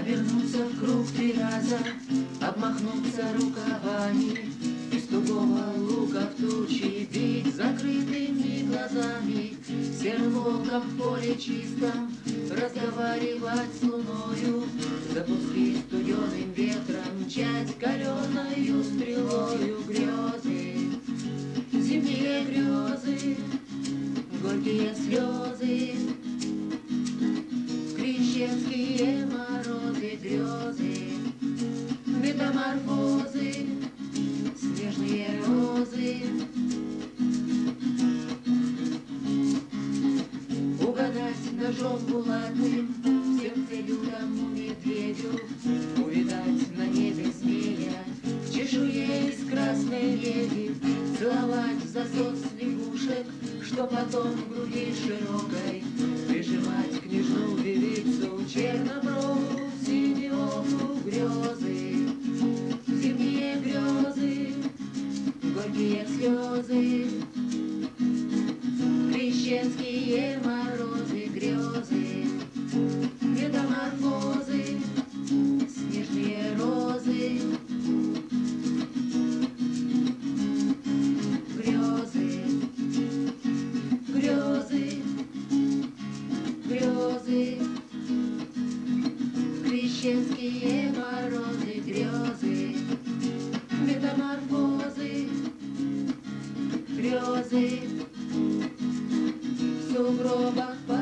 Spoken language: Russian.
Обернуться в круг 3 раза, обмахнуться рукавами, из тугого лука в тучи бить закрытыми глазами, серым волком в поле чистом разговаривать с луною, запустить студеным ветром, мчать каленою стрелою грезы, зимние грезы, горькие слезы, крещенские морозы, грезы, метаморфозы, снежные розы. Угадать ножом булатным в сердце лютому медведю, увидать на небе змея в чешуе из красной леди, целовать в засос лягушек, что потом в груди широкой прижимать княжну девицу черноброву, синеоку, грезы, зимние грезы, горькие слезы, крещенские морозы, грезы, метаморфозы, снежные розы, грезы, грезы, грезы, крещенские морозы, грезы, метаморфозы, грезы, в сугробах